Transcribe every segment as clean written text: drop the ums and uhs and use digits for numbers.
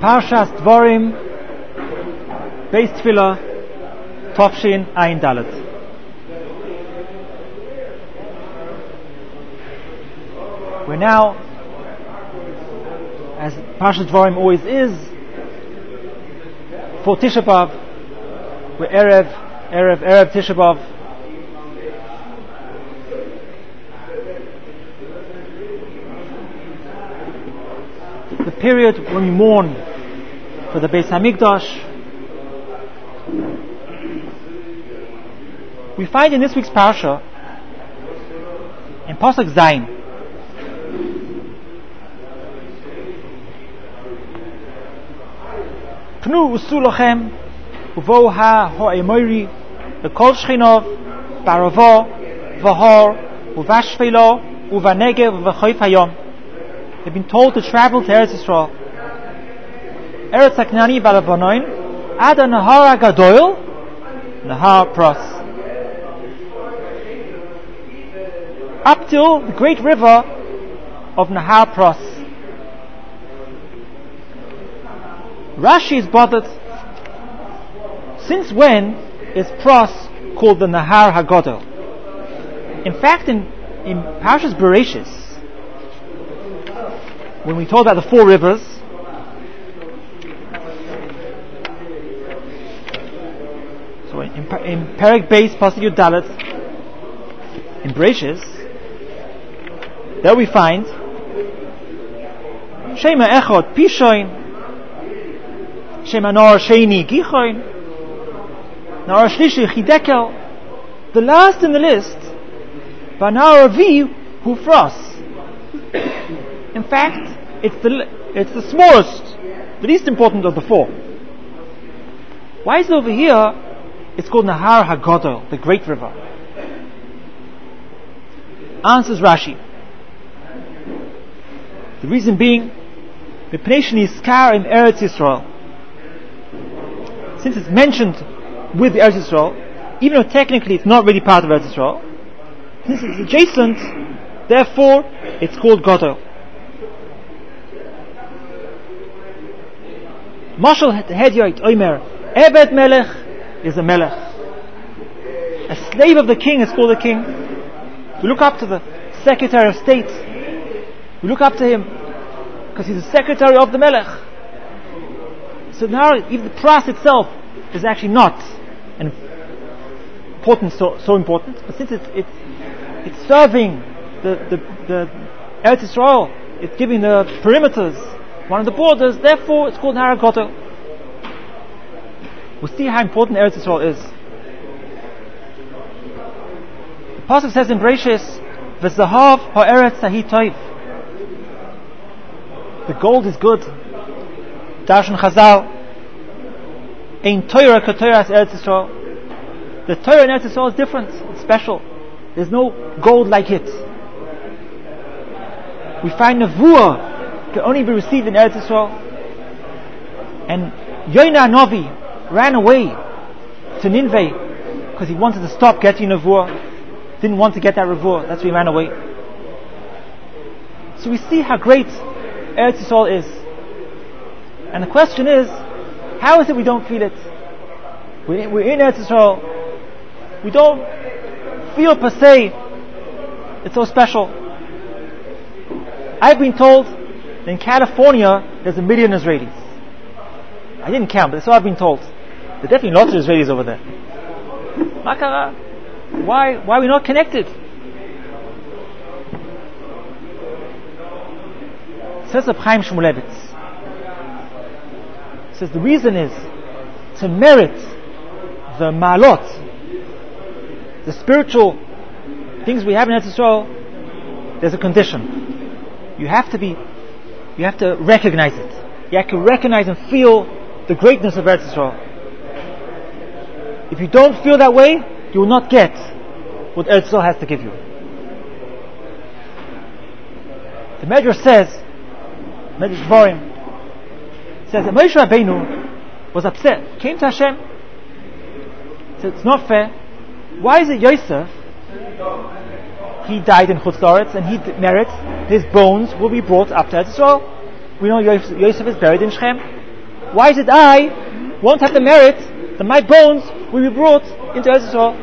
Parshas Dvorim, Beis Tefillah, Tovshin Ayin Dalet. We're now, as Parshas Dvorim always is, for Tisha B'Av. We're Erev Tisha B'Av. The period when we mourn for the Beis Hamikdash. We find in this week's parsha, in Pasuk Zayin, Pnu usu lochem uvo ha-ho'emoiri lekol shchinov baravo v'hor uvashvelo uvanegev v'choif hayom. They've been told to travel to Eretz Yisrael. Eretz Haknani Balavonoin, Ada Nahar Agadoil, Nahar Pros. Up till the great river of Nahar Pros. Rashi is bothered. Since when is Pros called the Nahar Hagadol? In fact, in Parshas Bereshis, when we talk about the four rivers, so in Perek Beis Pasuk Yud Dalet, in Bereshis, there we find Shema Echad Pishoin, Shema Nor Sheni Gichoin, Nor Shlishi Chidekel. The last in the list, Banar Avi Hufros. In fact, it's the smallest, the least important of the four. Why is it over here? It's called Nahar Hagadol, the great river. Answers Rashi. The reason being, Mipnei Sheniskar in Eretz Yisrael. Since it's mentioned with Eretz Yisrael, even though technically it's not really part of Eretz Yisrael, since it's adjacent, therefore it's called Gadol. Mashal Hedyoit Omer, Ebed Melech is a Melech. A slave of the king is called a king. We look up to the Secretary of State. We look up to him because he's the Secretary of the Melech. So now even the Pras itself is actually not an important, so important, but since it's serving the Eretz Yisrael, it's giving the perimeters, one of the borders, therefore it's called Nahar Hagadol. We'll see how important Eretz Yisrael is. The Pasuk says in Bereshis, V'zahav ha'eretz hahi toiv. The gold is good. Darshan Chazal, Ein Torah k'Torah Eretz Yisrael. The Torah in Eretz Yisrael is different, it's special. There's no gold like it. We find Nevuah can only be received in Eretz Yisrael. And Yonah Novi ran away to Nineveh because he wanted to stop getting Nevuah, didn't want to get that Nevuah, that's why he ran away. So we see how great Eretz Yisrael is. And the question is, how is it we don't feel it? We're in Eretz Yisrael, we don't feel per se it's so special. I've been told that in California there's 1 million Israelis. I didn't count, but that's what I've been told. There are definitely lots of Israelis over there. Makara, why are we not connected? Says Reb Chaim Shmulevitz. Says the reason is to merit the ma'alot, the spiritual things we have in Eretz Yisrael. There's a condition. You have to recognize it. You have to recognize and feel the greatness of Eretz Yisrael. If you don't feel that way, you will not get what Eretz Yisrael has to give you. The Medrash says, Medrash Dvorim says that Moshe Rabbeinu was upset, came to Hashem, said it's not fair. Why is it Yosef, he died in Chutz La'aretz and he merits his bones will be brought up to Eretz Yisrael? We know Yosef is buried in Shechem. Why is it I won't have the merit that my bones will be brought into Eretz Yisrael?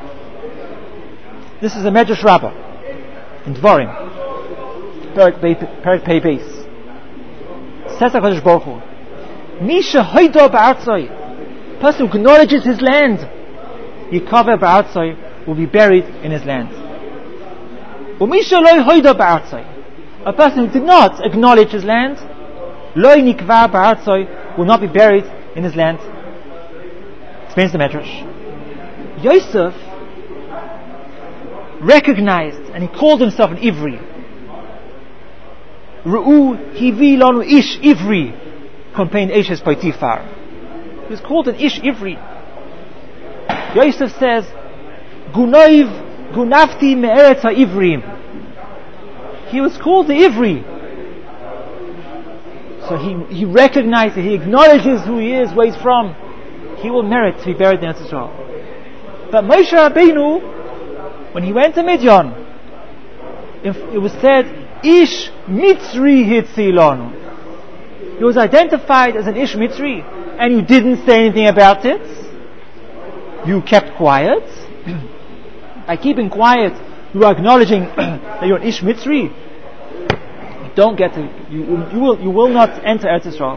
This is a Medrash Rabbah in Dvarim, Perek Pei Beis. Says HaKadosh Baruch Hu, Misha Hoido Ba'artzoi, person who acknowledges his land, Yikaver Ba'artzoi, will be buried in his land. Umisha Loi Hoido Ba'artzoi, a person who did not acknowledge his land, Loi Nikvar Ba'artzoi, will not be buried in his land. Explains the Medrash. Yosef recognized, and he called himself an Ivri. Ru'u hivi lanu ish Ivri, contained Eshes Potifar. He was called an Ish Ivri. Yosef says, Gunafti me'eretz ha'ivrim. He was called the Ivri. So he recognizes, he acknowledges who he is, where he's from. He will merit to be buried in Eretz Yisrael. But Moshe Rabbeinu, when he went to Midian, it was said, Ish Mitzri Hitzilon. He was identified as an Ish Mitzri, and you didn't say anything about it. You kept quiet. By keeping quiet, you are acknowledging that you're an Ish Mitzri. You don't get to, you will not enter Eretz Yisrael.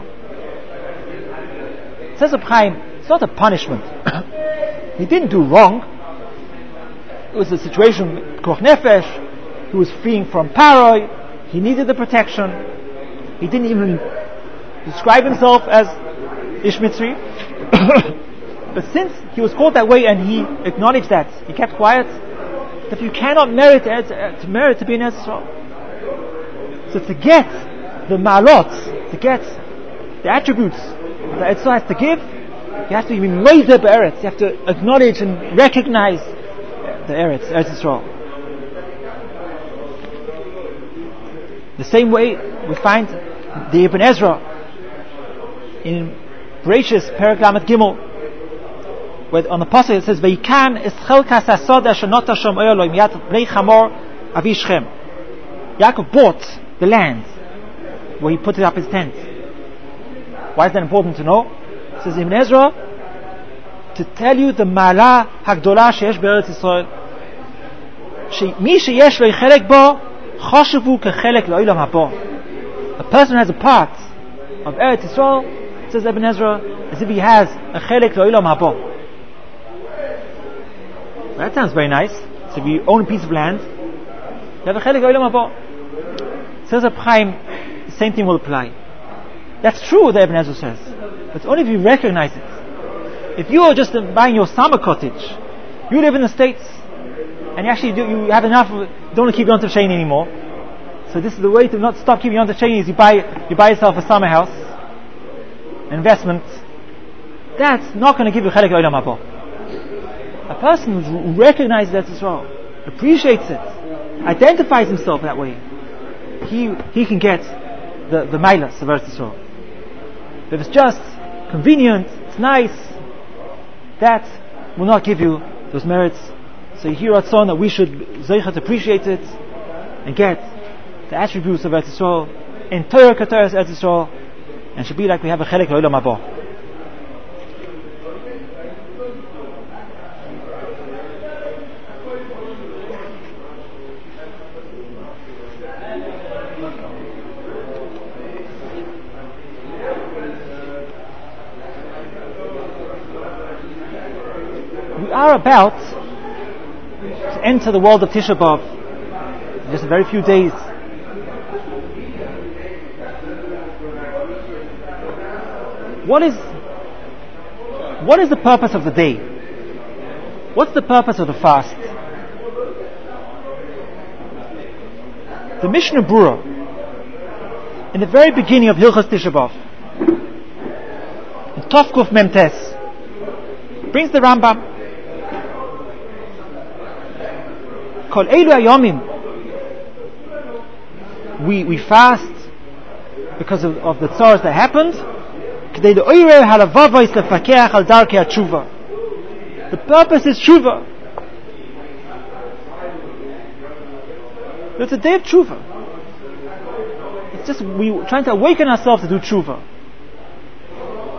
Says Reb Chaim, it's not a punishment. He didn't do wrong. It was a situation with Koch Nefesh. He was fleeing from Paroi. He needed the protection. He didn't even describe himself as Ish Mitzri. But since he was called that way and he acknowledged that, he kept quiet, that you cannot merit to be in Eretz Yisrael. So to get the ma'alot, to get the attributes that Eretz Yisrael has to give, you have to be moider be'eretz. You have to acknowledge and recognize the Eretz Yisrael. The same way we find the Ibn Ezra in Bereshis Perek Lamed Gimel, where on the pasuk it says, "Veikan es chelkas hasoda shenot Hashem oyaloi miyat bnei Chamor avi Shechem." Yaakov bought the land where he put up his tent. Why is that important to know? It says Ibn Ezra, to tell you the ma'ala hagdola sheyesh be'eretz Yisrael. Mi sheyesh lo chelek bo choshevu kechelek lo'olam habo. A person who has a part of Eretz Yisrael, says Ibn Ezra, as if he has a chelek lo'olam habo. That sounds very nice. So if you own a piece of land, you have a chelek lo'olam habo. Says Reb Chaim, the same thing will apply. That's true what Ibn Ezra says, but it's only if you recognize it. If you are just buying your summer cottage, you live in the States, and you have enough, you don't want to keep Yontav Sheni anymore. So this is the way to not stop keeping Yontav Sheni, is you buy yourself a summer house, an investment. That's not going to give you Chelek Olam Haba. A person who recognizes that as well, appreciates it, identifies himself that way, he can get the Mailas of Eretz Yisrael. If it's just convenient, it's nice, that will not give you those merits. So you hear Ratzon that we should Zeichat appreciate it and get the attributes of Eretz Yisrael in Torah Keteres Eretz Yisrael, and should be like we have a Chelek L'Olam Haba. We are about to enter the world of Tisha B'Av in just a very few days. What is the purpose of the day? What's the purpose of the fast? The Mishnah Berurah, in the very beginning of Hilchos Tisha B'Av, in Tov Kuf Mem Tes, brings the Rambam, Kol Eilu Hayomim, we fast because of the tzars that happened. The purpose is tshuva. It's a day of tshuva. It's just we trying to awaken ourselves to do tshuva.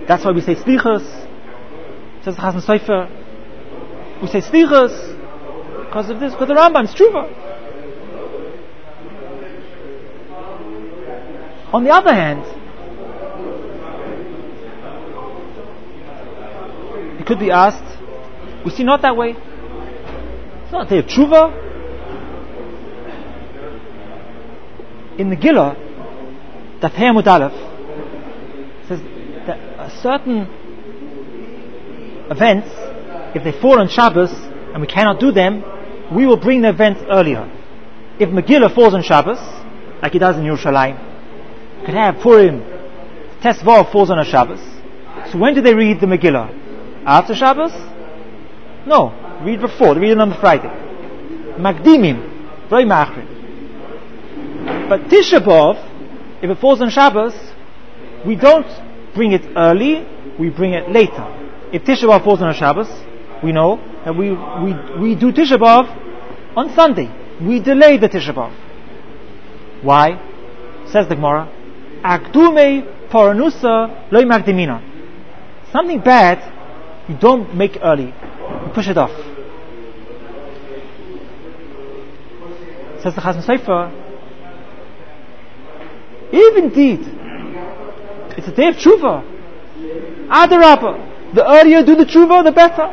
That's why we say Slichos. Says the Chasam Sofer. We say Slichos because of this, because the Rambam is Tshuva. On the other hand, it could be asked, we see not that way. It's not a day of Tshuva. In the Gillah, Daf Hei Amud Aleph says that certain events, if they fall on Shabbos and we cannot do them, we will bring the events earlier. If Megillah falls on Shabbos, like it does in Yerushalayim, you could have Purim, Tesvav falls on a Shabbos. So when do they read the Megillah? After Shabbos? No, read before. They read it on the Friday. Magdimim, very machrin. But Tisha B'Av, if it falls on Shabbos, we don't bring it early, we bring it later. If Tisha B'Av falls on a Shabbos, we know that we do Tisha B'Av on Sunday. We delay the Tisha B'Av. Why? Says the Gemara, Akdumei Paranusa Loi Magdimina. Something bad, you don't make early. You push it off. Says the Chasam Sofer, if indeed it's a day of tshuva, Adarabah, the earlier you do the tshuva, the better.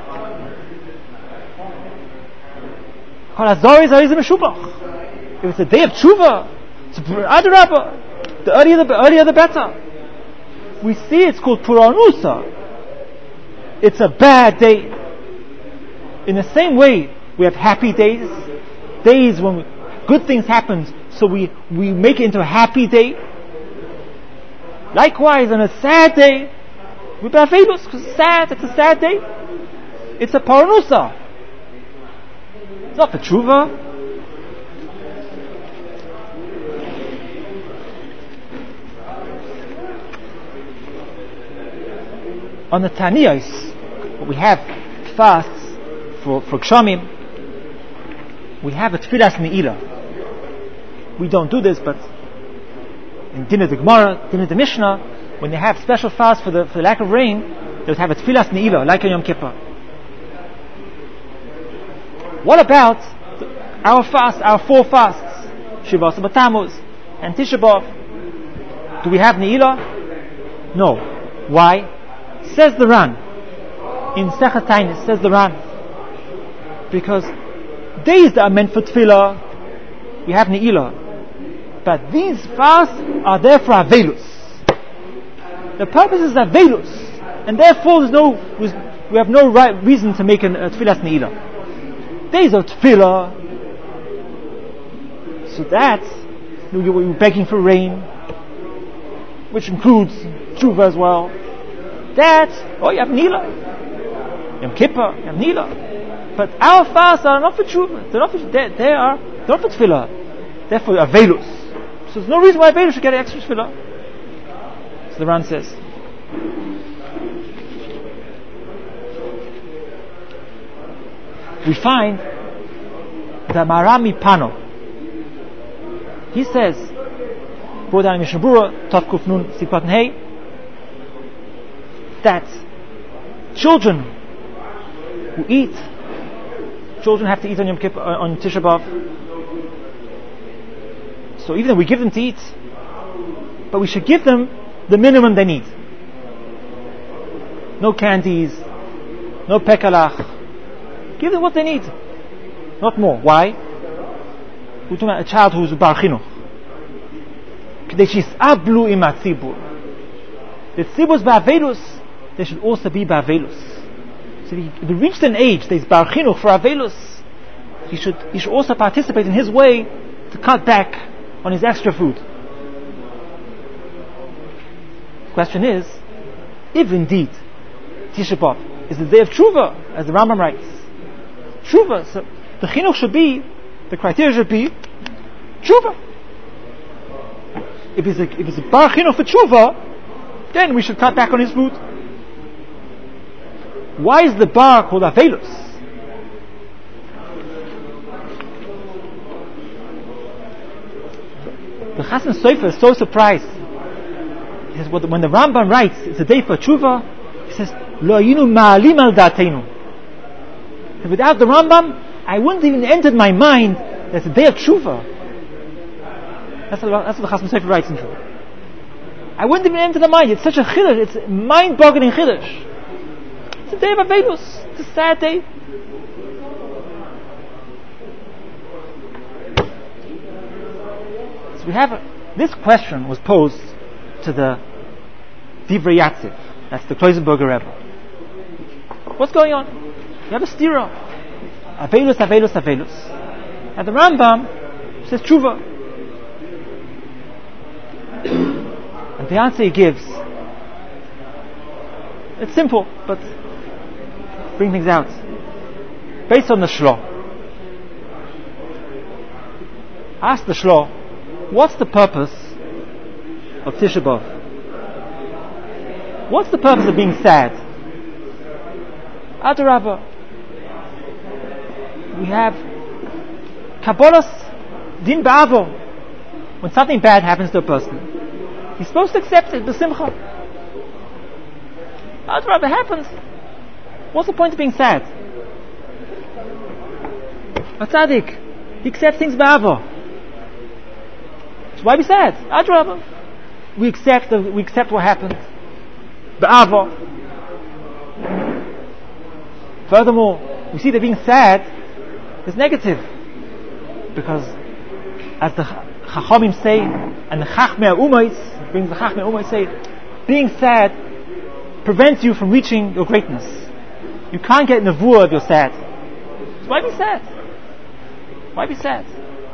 If it's a day of tshuva, Adarabah, the earlier the better. We see it's called Puranusa. It's a bad day. In the same way, we have happy days, days when good things happen, so we make it into a happy day. Likewise, on a sad day, we ba'avelus, because it's sad, it's a sad day. It's a paranusa. It's not for tshuva. On the Taniyos, we have fasts for Kshamim. We have a Tfilas Ne'ilah. We don't do this, but in Dinah the Gemara, Dinah the Mishnah, when they have special fast for the lack of rain, they would have a Tfilas Ne'ilah, like on Yom Kippur. What about our fast, our 4 fasts, Shivas B'Tammuz and Tisha B'Av? Do we have Ne'ilah? No. Why? Says the Ran in Sechet Tainis, says the Ran, because days that are meant for Tefillah, we have Ne'ilah, but these fasts are there for Avelus. The purpose is Avelus, and therefore we have no reason to make a Tefillas Ne'ilah. Days of Tefillah, so that you're begging for rain, which includes Tshuva as well. That, you have Ne'ilah. Yom Kippur, you have Ne'ilah. But our fasts are not for Tshuva. They're not for Tefillah. They're for Avelus. So there's no reason why Avelus should get extra Tefillah. So the Ran says, we find that Marami Pano, he says, brought down in Mishnah Berurah, Tav Kuf Nun Sifat Hey, that children who eat, children have to eat on Yom Kippur, on Tisha B'Av. So even though we give them to eat, but we should give them the minimum they need. No candies, no pekalach. Give them what they need, not more. Why? We're talking about a child who's a bar chinuch. The tzibur's ba'avelus, they should also be ba'avelus. So if he reached an age that he's bar chinuch for avelus, he should also participate in his way to cut back on his extra food. The question is, if indeed Tisha B'Av is the day of Tshuva, as the Rambam writes, Tshuva, so the chinuch should be, the criteria should be Tshuva. If it's a bar chinuch for Tshuva, then we should cut back on his food. Why is the bar called Avelus? The Chasam Sofer is so surprised He says, when the Rambam writes, it's a day for tshuva, he says, Lo ayinu ma'alim al da'atenu. Without the Rambam, I wouldn't even entered my mind that it's a day of tshuva. That's what the Chasam Sofer writes in Tshuva. I wouldn't even enter the mind. It's such a chiddush. It's a mind-boggling chiddush. It's a day of Avelus. It's a sad day. So we have this question was posed to the Divrei Yatziv. That's the Kloisenberger Rebbe. What's going on? You have a stira. Avelus, Avelus, Avelus. And the Rambam says tshuva. And the answer he gives, it's simple, but bring things out. Based on the Shlo. Ask the Shlo, what's the purpose of Tisha B'Av? What's the purpose of being sad? Adarabah. We have Kabbalas Din Ba'avo. When something bad happens to a person, he's supposed to accept it, b'simcha. Adarabah, it happens. What's the point of being sad? A tzaddik, he accepts things ba'avo. So why be sad? Adarabah. We accept what happened. Ba'avo. Furthermore, we see that being sad is negative, because as the Chachamim say, and the Chachmei Umayis brings the Chachmei Umayis say, being sad prevents you from reaching your greatness. You can't get nevuah if you're sad. So why be sad? Why be sad?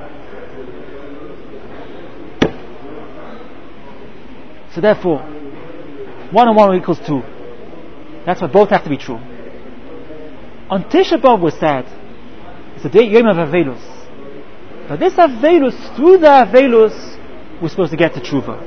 So therefore, 1 and 1 equals 2. That's why both have to be true. On Tisha B'Av we're sad. It's a day Yom of Avelus. But this Avelus, through the Avelus, we're supposed to get to tshuva.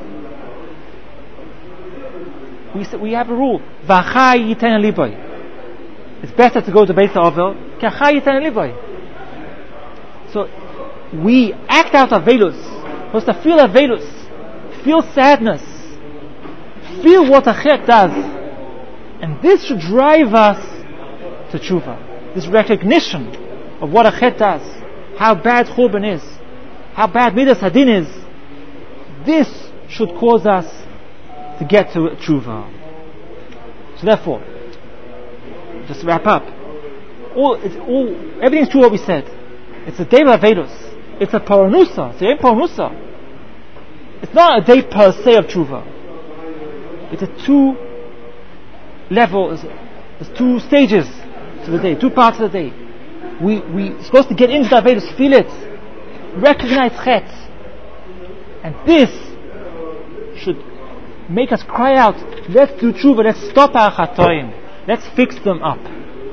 We have a rule. V'achai yiten liboy. It's better to go to Beit HaOvel. K'achai yiten liboy. So we act out Avelus. We're supposed to feel Avelus. Feel sadness. Feel what a chet does. And this should drive us to tshuva. This recognition of what a chet does, how bad churban is, how bad midas hadin is. This should cause us to get to tshuva. So therefore, just to wrap up, everything's true what we said. It's a day of Avedus. It's a paranusa. It's a paranusa. It's not a day per se of tshuva. It's a two levels. There's two stages to the day, two parts of the day. We're supposed to get into the Avedus, feel it, recognize chet, and this should make us cry out, let's do tshuva, let's stop our chatoim, let's fix them up.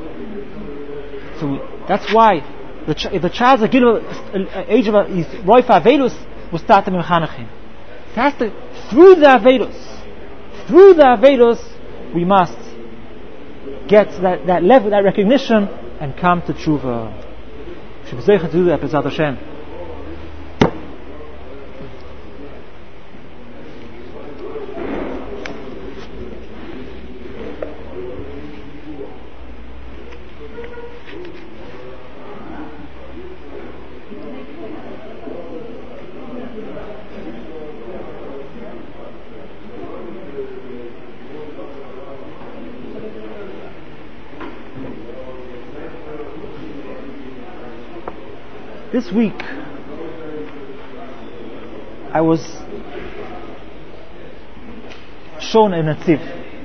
So that's why if the child's age of his roifa Avedus, will start them in Chanukah. It has to, through the Avedus, we must get that level, that recognition, and come to tshuva. Should be zeicha to do that, B'ezrat Hashem. This week, I was shown a Netziv.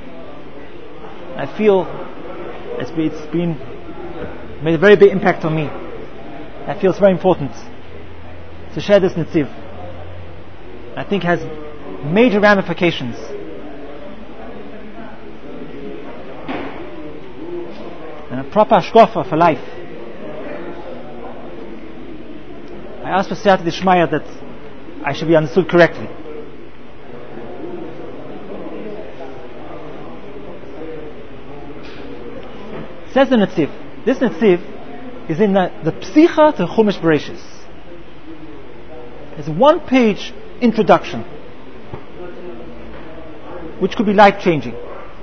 I feel it's been made a very big impact on me. I feel it's very important to share this Netziv. I think it has major ramifications. And a proper hashkafa for life. I asked for Siyata Dishmaya that I should be understood correctly. Says the Netziv. This Netziv is in the Psicha to Chumash Bereshis. It's a 1-page introduction. which could be life-changing.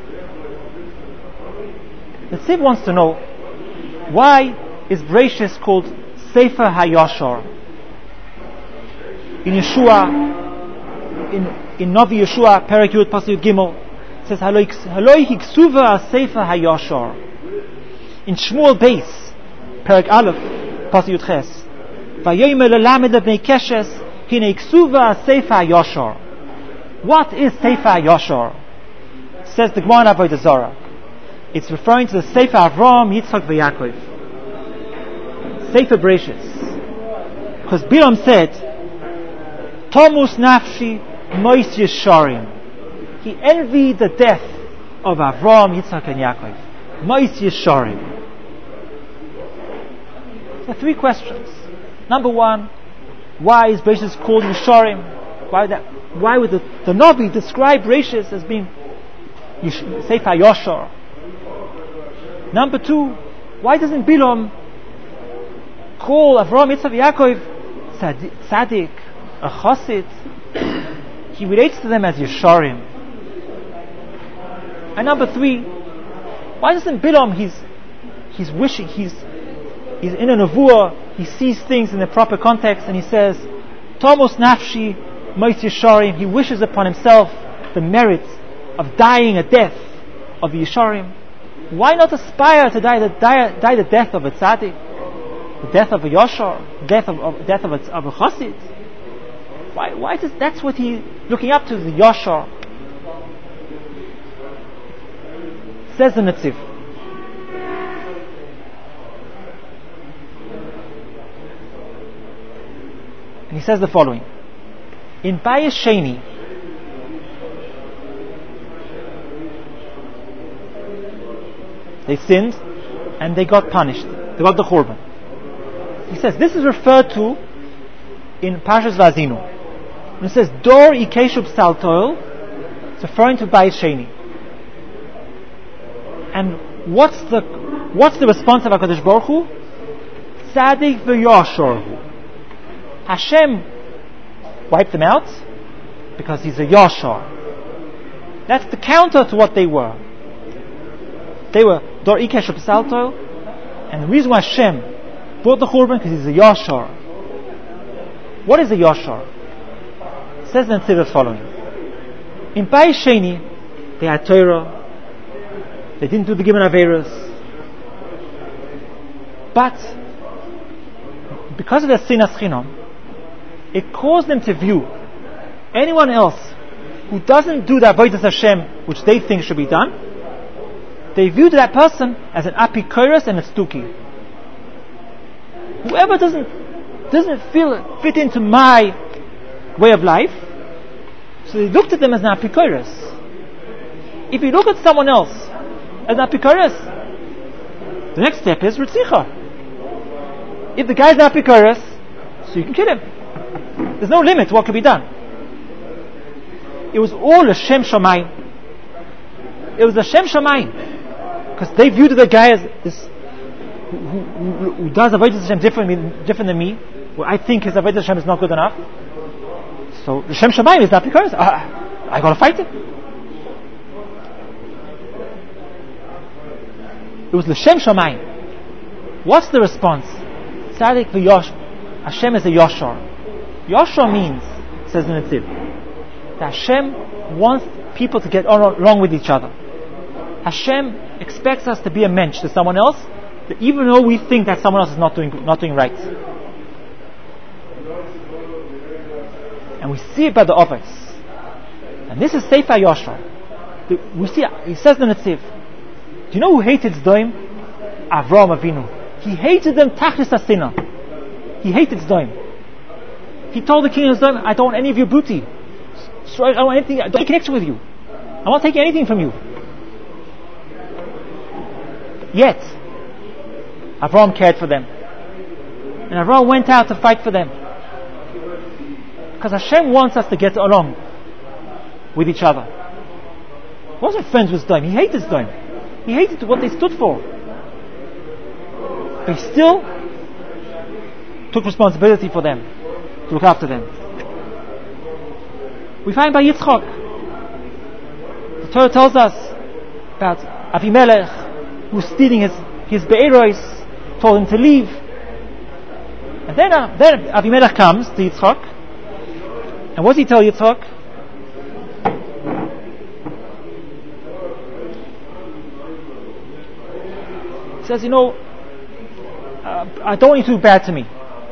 The Tziv wants to know, why is Bereshis called Sefer HaYashar? In Yeshua, in Navi Yeshua, Perek Yud, Pasuk Yud Gimel, it says, Haloi hiksuva Sefer HaYashar. In Shmuel Beis, Perek Aleph, Pasuk Yud Ches, Vayomer lelamed bnei keshes, hine hiksuva Sefer HaYashar. What is Sefer HaYashar? Says the Gemara in Avodah Zarah. It's referring to the Sefer Avraham, Yitzchak, VeYaakov. Sefer Bereshis. Because Bilam said, Tomus nafshi mois yesharim. He envied the death of Avraham, Yitzchak, and Yaakov. Mois yesharim. There are three questions. Number one, why is Bereshis called Yesharim? Why would the Navi describe Bereshis as being Sefer Yashar? Number two, why doesn't Bilam call Avraham, Yitzchak, Yaakov Tzaddik, a Chassid? He relates to them as Yesharim. And number three, why doesn't Bilam, he's wishing, he's in a nevuah, he sees things in the proper context, and he says, Tomos nafshi mois Yesharim. He wishes upon himself the merit of dying a death of the Yesharim. Why not aspire to die the death of a tzaddik, the death of a yashar, death of a chassid? Why does that's what he's looking up to, the yashar? Says the Netziv. And he says the following: in Bayis Sheni, they sinned and they got punished. They got the Churban. He says this is referred to in Parshas Vazinu. And it says Dor Ikeshu Psaltoil. It's referring to Bayis Sheni. And what's the response of HaKadosh Baruch Hu? Tzadik v'yashar. Hashem wiped them out because he's a yashar. That's the counter to what they were. They were Dor Ikeshu Psaltoil, and the reason why Hashem brought the Churban because he's a yashar. What is a yashar? It says in the Netziv as following: in Bayis Sheni, they had Torah, they didn't do the Gimel Averos, but because of their sinas chinam, it caused them to view anyone else who doesn't do the avodas Hashem which they think should be done. They viewed that person as an apikoros and a stuki. Whoever doesn't fit into my way of life, so they looked at them as an apikoros. If you look at someone else as an apikoros, the next step is ritzicha. If the guy's an apikoros, so you can kill him. There's no limit to what can be done. It was all a Shem Shamayim. It was a Shem Shamayim. Because they viewed the guy as this who does Avodas Hashem different than me. Well, I think his Avodas Hashem is not good enough. So the Shem Shamayim is not because I got to fight him. It was the Shem Shamayim. What's the response? Tzadik v'yosh. Hashem is a Yashar. Yashar means, says the Netziv, that Hashem wants people to get along with each other. Hashem expects us to be a mensch to someone else, even though we think that someone else is not doing right. And we see it by the others. And this is Sefer Yashar. We see, he says in the Netziv, do you know who hated Zdoim? Avraham Avinu. He hated them tachlis hasina. He hated Zdoim. He told the king of Zdoim, I don't want any of your booty. So I don't want anything, I don't connection with you. I won't take anything from you. Yet, Avraham cared for them. And Avraham went out to fight for them. Because Hashem wants us to get along with each other. He wasn't friends with Zdoim. He hated Zdoim. He hated what they stood for. But he still took responsibility for them, to look after them. We find by Yitzchak. The Torah tells us about Avimelech, who's stealing his be'eros, told him to leave. And then Avimelech comes to Yitzchak, and what does he tell Yitzchak? He says, I don't want you to do bad to me.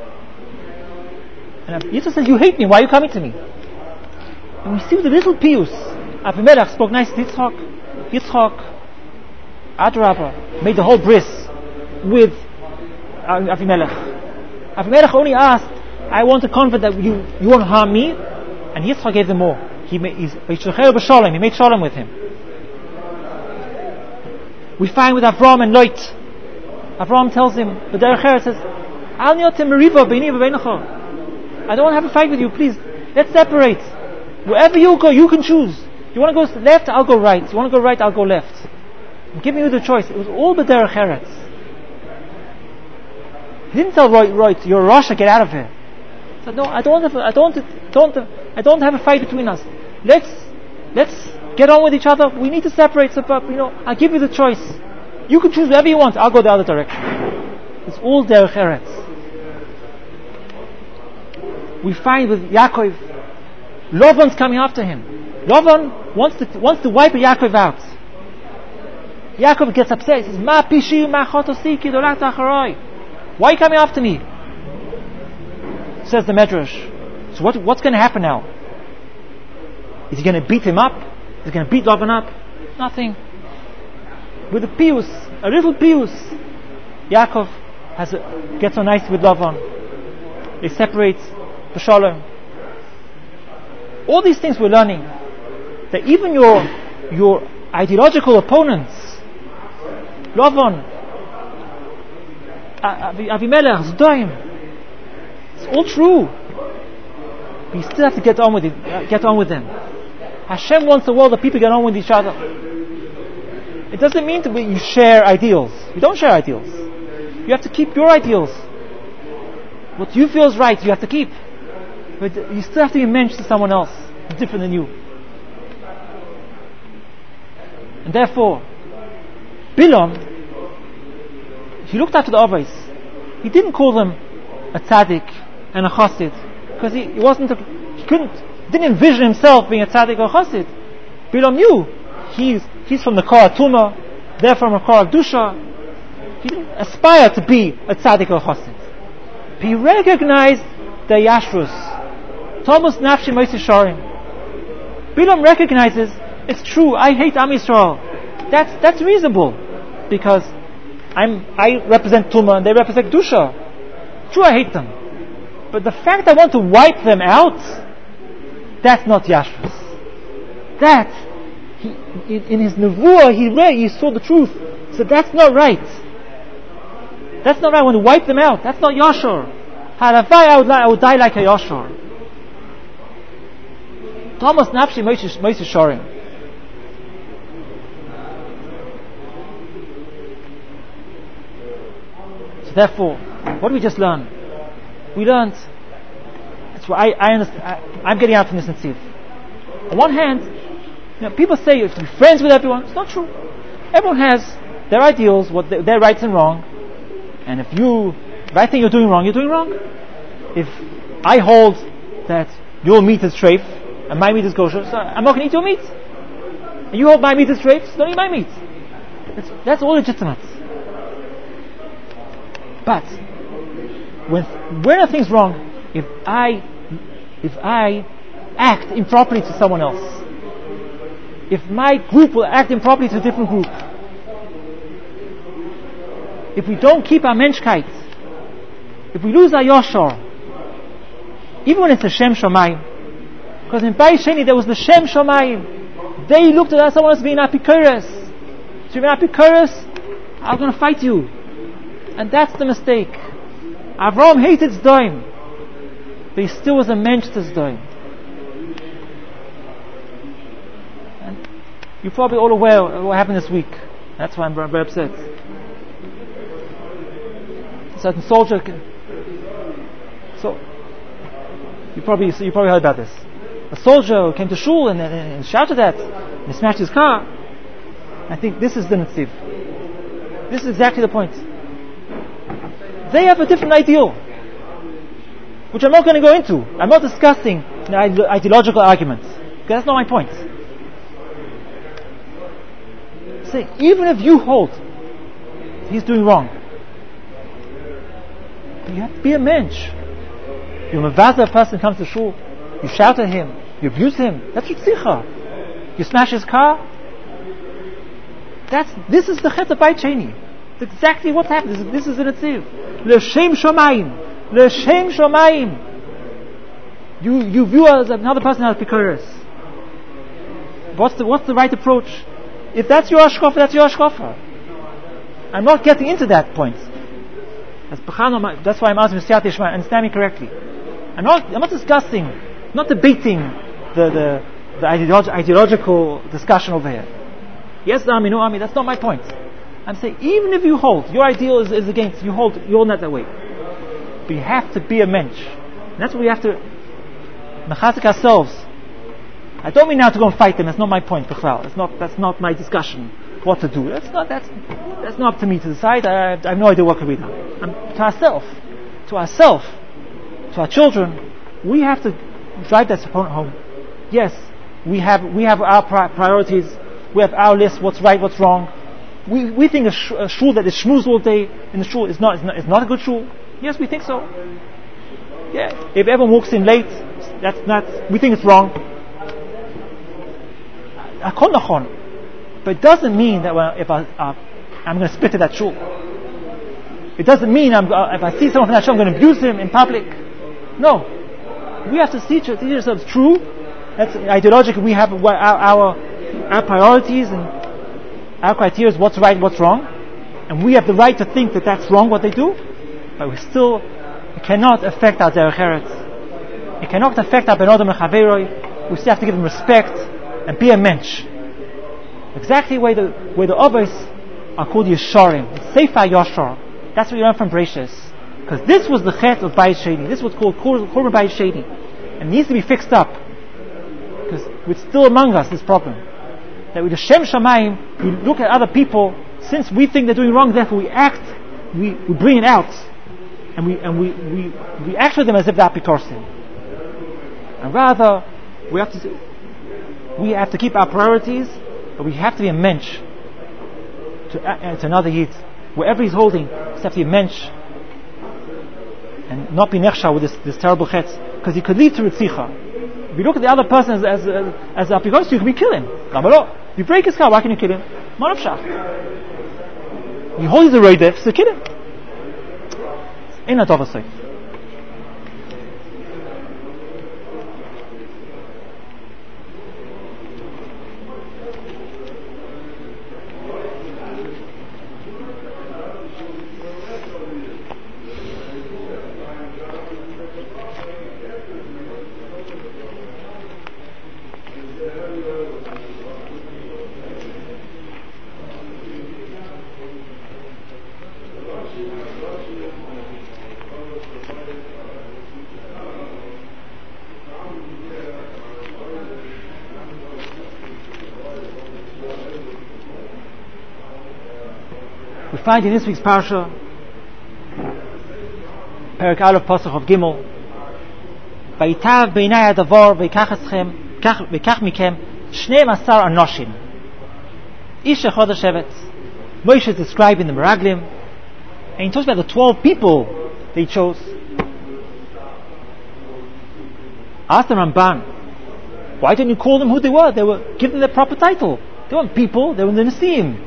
And Yitzchak says, you hate me, why are you coming to me? And we see with a little pious, Avimelech spoke nice to Yitzchak, Adrabah, made the whole bris with Avimelech. Avimelech only asked, I want a comfort that you won't harm me, and Yitzchak gave them more. He made shalom with him. We find with Avram and Lot, Avram tells him, the Derech Eretz says, I don't want to have a fight with you, please. Let's separate. Wherever you go, you can choose. You want to go left, I'll go right. You want to go right, I'll go left. I'm giving you the choice. It was all B'derech Eretz. He didn't tell Roy, you're a Rasha, get out of here. He said, no, I don't have a fight between us. Let's get on with each other. We need to separate. So, I'll give you the choice. You can choose wherever you want. I'll go the other direction. It's all Derech Eretz. We find with Yaakov, Lavan's coming after him. Lavan wants to wipe Yaakov out. Yaakov gets upset. He says, Ma pishi ma chotosi ki dolat acharoi. Why are you coming after me? Says the Medrash. So what's going to happen now? Is he going to beat him up? Is he going to beat Lavan up? Nothing. With a pious, a little pious, Yaakov gets so nice with Lavan. They separate the shalom. All these things we're learning, that even your ideological opponents, Lavan, Avimelech, Zdoim, it's all true. But you still have to get on with them. Hashem wants the world that people get on with each other. It doesn't mean you share ideals. You don't share ideals. You have to keep your ideals. What you feel is right, you have to keep. But you still have to be a mensch to someone else who's different than you. And therefore, Bilam, he looked after the Avos. He didn't call them a tzaddik and a chassid, because he didn't envision himself being a tzaddik or a chassid. Bilam knew he's from the Kor HaTumah, they're from a Kor HaKdusha. He didn't aspire to be a tzaddik or a chassid. He recognized their yashrus. Thomas Nafshi Moisei Shorim. Bilam recognizes, it's true, I hate Am Yisrael. That's reasonable, because I represent Tumah and they represent Dusha. True, I hate them. But the fact I want to wipe them out, that's not Yashrus. That, in his Nevuah, he saw the truth. So that's not right. That's not right. I want to wipe them out. That's not Yashar. Halavai, I would die like a Yashar. Thomas Nafshi Moisei Shorim. So therefore, what did we just learn? We learned. That's what I understand. I'm getting out from this Netziv. On one hand, people say you have to be friends with everyone. It's not true. Everyone has their ideals, what their rights and wrong. And if I think you're doing wrong, you're doing wrong. If I hold that your meat is treif and my meat is kosher, so I'm not going to eat your meat. And you hold my meat is treif, so don't eat my meat. That's all legitimate. But when are things wrong? If I act improperly to someone else, if my group will act improperly to a different group, if we don't keep our menschkeit, if we lose our yashar, even when it's a Shem Shomayim, because in Bayis Sheni there was the Shem Shomayim, they looked at us, someone else being apikoros. So if you're apikoros, I'm going to fight you. And that's the mistake. Avram hated Zdoim, but he still was a mensch to Zdoim. And you're probably all aware of what happened this week. That's why I'm very upset. A certain soldier. So you probably heard about this. A soldier came to shul and shouted at They smashed his car. I think this is the Netziv. This is exactly the point. They have a different ideal, which I'm not going to go into. I'm not discussing ideological arguments, because that's not my point. Say, even if you hold he's doing wrong, you have to be a mensch. You're a mavazah person comes to shul, you shout at him, you abuse him. That's Ritzicha. You smash his car. This is the chet of Bayit Sheni. It's exactly what's happening. This is the Netziv. L'shem shomayim. L'shem shomayim. You view as another person as pikuris. What's the right approach? If that's your ashkofa, that's your ashkofa. I'm not getting into that point. That's why I'm asking Siyat Yishma. Understand me correctly. I'm not discussing, not debating the ideological discussion over here. Yes, Ami, no Ami. That's not my point. I'm saying even if you hold your ideal is against you're not that way. But you have to be a mensch. And that's what we have to mechazik ourselves. I don't mean now to go and fight them. That's not my point, Bechlau. That's not my discussion. What to do? That's not up to me to decide. I have no idea what could be done. To ourselves, to our children, we have to drive that opponent home. Yes, we have our priorities. We have our list. What's right? What's wrong? We think a shul that is shmooze all day in the shul is not a good shul. Yes, we think so. Yeah, if everyone walks in late, we think it's wrong. But it doesn't mean that I'm going to spit at that shul. It doesn't mean if I see someone from that shul, I'm going to abuse him in public. No, we have to teach ourselves true. That's ideologically we have our priorities and our criteria is what's right and what's wrong, and we have the right to think that that's wrong what they do, but it cannot affect our derech eretz. It cannot affect our ben adam and chaveroi. We still have to give them respect and be a mensch. Exactly where the Avos are called Yesharim. It's Sefer Yashar. That's what you learn from Bereshis. Because this was the chet of Bayit Sheni. This was called Korban Bayit Sheni. And it needs to be fixed up. Because it's still among us, this problem. That with the Shem Shamayim, we look at other people, since we think they're doing wrong, therefore we act, we bring it out. And we act with them as if they're Pikorsim. And rather, we have to keep our priorities, but we have to be a mensch to another yid. Wherever he's holding, he has to be a mensch and not be nechsha with this terrible chetz, because he could lead to ritzicha. If you look at the other person as a apikos, you can kill him. You break his car, why can you kill him? Manavshach. You hold the roidef, so kill him. Ain't that obviously. We find in this week's parsha, Perek Aleph Pasuk of Gimel, Vayitav beinai hadavar v'yikach mikem 12 anoshim, ish echad hashevet. Moshe is describing the Meraglim, and he talks about the 12 people they chose. Ask the Ramban, why didn't you call them who they were? They were given their proper title. They weren't people, they were the Nesim.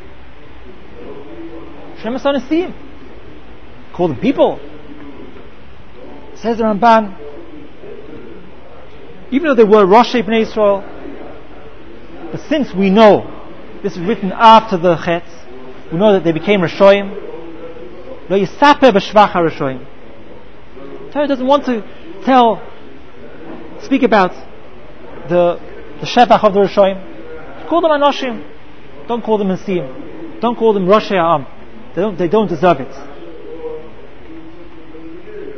12 Nesim. Call them people. Says the Ramban, even though they were Rosh Bnei Israel, but since we know this is written after the Chetz, we know that they became Rishoyim. Lo yisaper b'shvach ha-Rishoyim. Torah doesn't want to speak about the Shevach of the Rishoyim. Call them Anoshim. Don't call them Nesim. Don't call them Rosh Ha'am. They don't deserve it.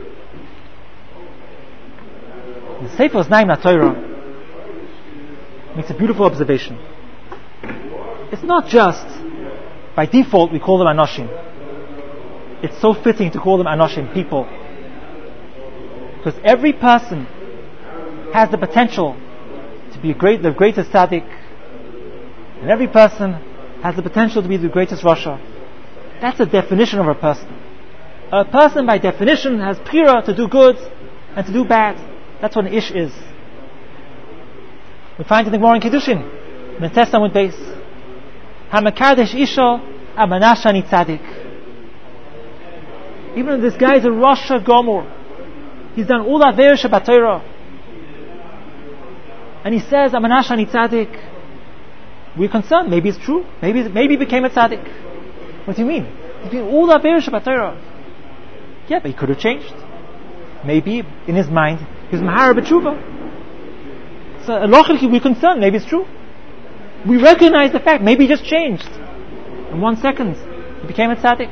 The Sefer Znaim LaTorah makes a beautiful observation. It's not just by default we call them Anoshim. It's so fitting to call them Anoshim, people. Because every person has the potential to be the greatest tzaddik, and every person has the potential to be the greatest Rasha. That's the definition of a person. A person by definition has pira to do good and to do bad. That's what an ish is. We find it in the Gemara in Kiddushin, in Testament base. HaMekadesh Isha Amanashani Tzadik. Even if this guy is a Rasha Gomor, he's done all that Aveira Shabbat Torah, and he says Amanashani Tzadik, we're concerned. Maybe it's true. Maybe he became a tzaddik. What do you mean? He's doing all that Aveira Shabbat Torah. Yeah, but he could have changed. Maybe in his mind he was Mahara B'tshuva. So logically we're concerned. Maybe it's true. We recognize the fact. Maybe he just changed. In 1 second he became a tzaddik.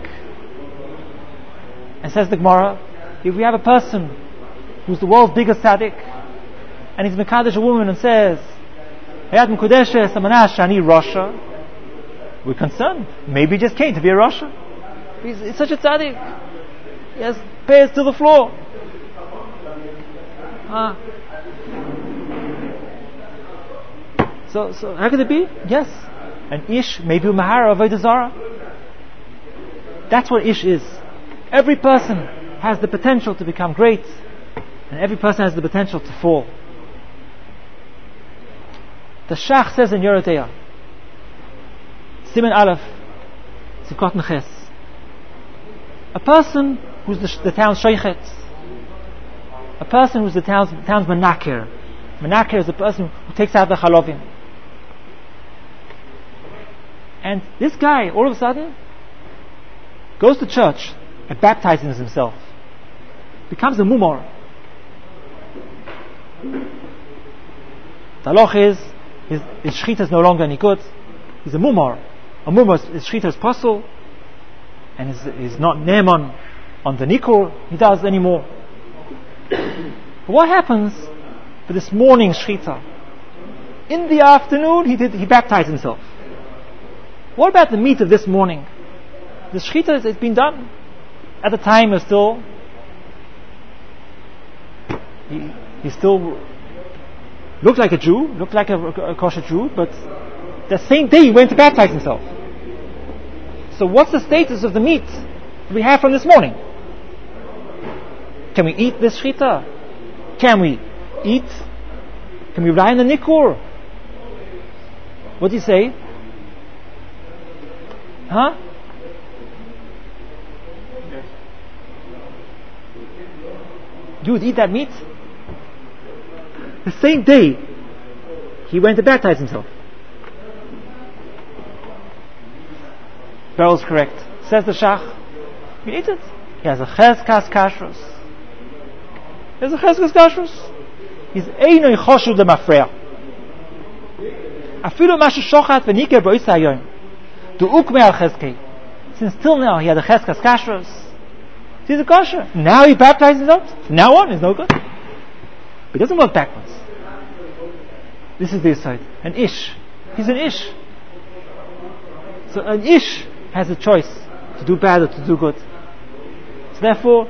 And says the Gemara, if we have a person who's the world's biggest tzaddik, and he's Mekadesh a woman and says, Hayat Mekudeshes Amanash Ani Rasha, we're concerned. Maybe he just came to be a Rasha. He's such a tzaddik. He has pairs to the floor. So how could it be? Yes. An ish, maybe Mahara Avodah Zarah. That's what ish is. Every person has the potential to become great, and every person has the potential to fall. The Shach says in Yerodea, Siman Aleph, Sivkot Neches, a person who's the town's sheichet, a person who's the town's menakir. Menakir is a person who takes out the chalovim. And this guy, all of a sudden, goes to church and baptizes himself, becomes a mumar. The halach is his shechita is no longer any good. He's a mumar. A mumar, his shechita is possible, and he's not ne'eman on the nikur he does anymore. But what happens for this morning shechita? In the afternoon he baptized himself. What about the meat of this morning? The shechita has been done. At the time he still looked like a Jew, looked like a kosher Jew, but the same day he went to baptize himself. So what's the status of the meat we have from this morning? Can we eat this shechita? Can we eat? Can we rely on the nikur? What do you say? Huh? You would eat that meat? The same day he went to baptize himself. Beryl's correct. Says the Shach, you eat it. He has a cheskas kashrus. He's einoi choshu demafreya. Afilu mashu shochat v'niker b'oisa hayoyim. Du ukme al cheskei. Since till now he had a cheskas kashrus. He's a kosher. Now he baptizes himself. From now on, he's no good. But he doesn't work backwards. This is the side. An ish. He's an ish. So an ish has a choice to do bad or to do good. So therefore,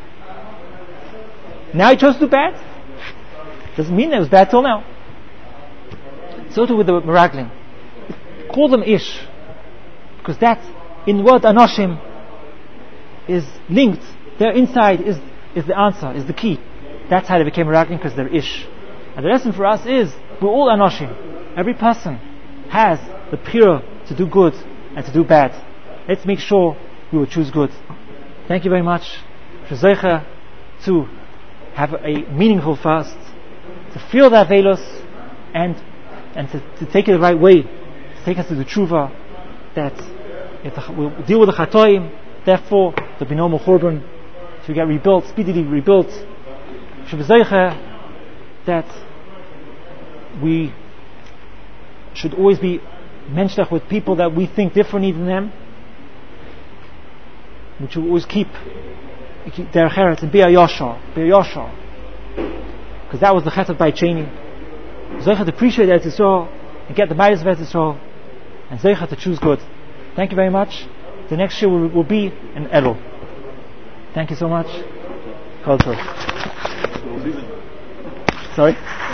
now he chose to do bad. Doesn't mean that it was bad till now. So too with the Meraglim. Call them ish, because that in the word Anoshim is linked. Their inside is the answer, is the key. That's how they became Meraglim, because they're ish. And the lesson for us is we're all Anoshim. Every person has the pira to do good and to do bad. Let's make sure we will choose good. Thank you very much. Shazaycha to have a meaningful fast, to feel that velos, and to take it the right way, to take us to the tshuva, that we'll deal with the chatoim, therefore there'll be no more churban, to get rebuilt, speedily rebuilt. Shazaycha that we should always be menschlich with people that we think differently than them, which will always keep derech eretz and be a yashar, because that was the chet of Beit Sheni. Zeicha to appreciate Eretz Yisrael and get the midas of Eretz Yisrael, and Zeicha to choose good. Thank you very much. The next year will be in Elul. Thank you so much. Kol Tov. Sorry?